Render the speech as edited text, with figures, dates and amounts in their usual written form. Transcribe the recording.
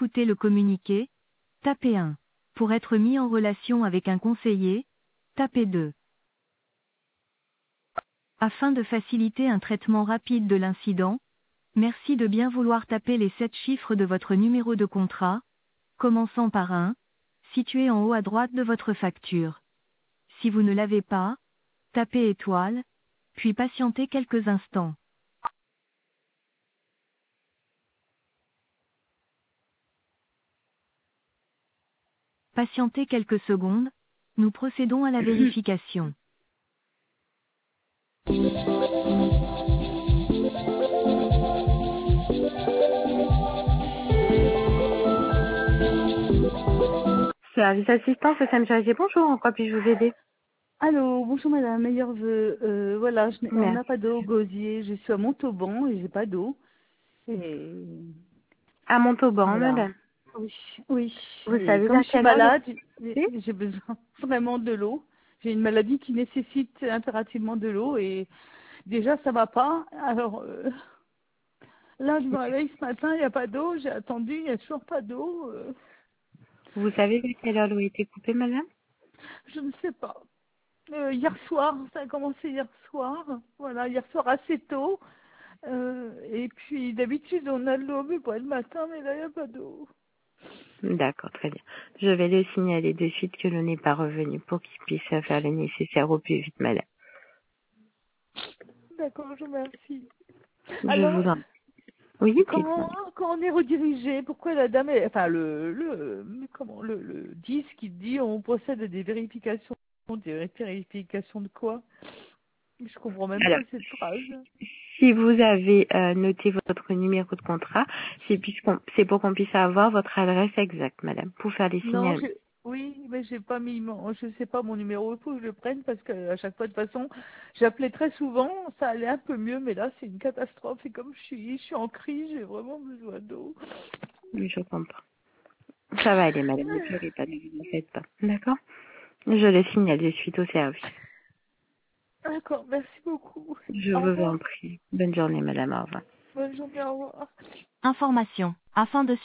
écouter le communiqué, tapez 1. Pour être mis en relation avec un conseiller, tapez 2. Afin de faciliter un traitement rapide de l'incident, merci de bien vouloir taper les 7 chiffres de votre numéro de contrat, commençant par 1, situé en haut à droite de votre facture. Si vous ne l'avez pas, tapez étoile, puis patientez quelques instants. Patientez quelques secondes, nous procédons à la vérification. Service assistance, SMG, bonjour, en quoi puis-je vous aider? Allô, bonjour madame, meilleurs vœux. Voilà, on n'a Merci. pas d'eau au gosier, je suis à Montauban et j'ai pas d'eau. Et À Montauban, voilà. madame. Oui, oui. Vous Et savez comme vers je suis quelle heure le malade, c'est? j'ai besoin vraiment de l'eau. J'ai une maladie qui nécessite impérativement de l'eau et déjà ça va pas. Alors là, je me réveille ce matin, il n'y a pas d'eau, j'ai attendu, il n'y a toujours pas d'eau. Vous savez vers quelle heure l'eau a été coupée, madame? Je ne sais pas. Hier soir, ça a commencé hier soir. Voilà, hier soir assez tôt. Et puis d'habitude on a de l'eau mais pas le matin, mais là il n'y a pas d'eau. D'accord, très bien. Je vais le signaler de suite que l'on n'est pas revenu pour qu'il puisse faire le nécessaire au plus vite, madame. D'accord, je vous remercie. Je Alors, vous en... Oui, dites-moi. quand on est redirigé, pourquoi la dame, enfin le 10 qui dit on procède à des vérifications de quoi? Je comprends même Alors, pas cette phrase. si vous avez noté votre numéro de contrat, c'est pour qu'on puisse avoir votre adresse exacte, madame, pour faire les Non, signalements. oui, mais j'ai pas mis je sais pas mon numéro, il faut que je le prenne parce qu'à chaque fois de toute façon, j'appelais très souvent, ça allait un peu mieux, mais là c'est une catastrophe et comme je suis en crise, j'ai vraiment besoin d'eau. Je comprends. Ça va aller, madame, ne pleurez pas, ne vous en faites pas. D'accord? Je le signale de suite au service. D'accord, merci beaucoup. Je Au vous en revoir. prie. Bonne journée, madame. Au revoir. Bonne journée, au revoir. Information. Afin de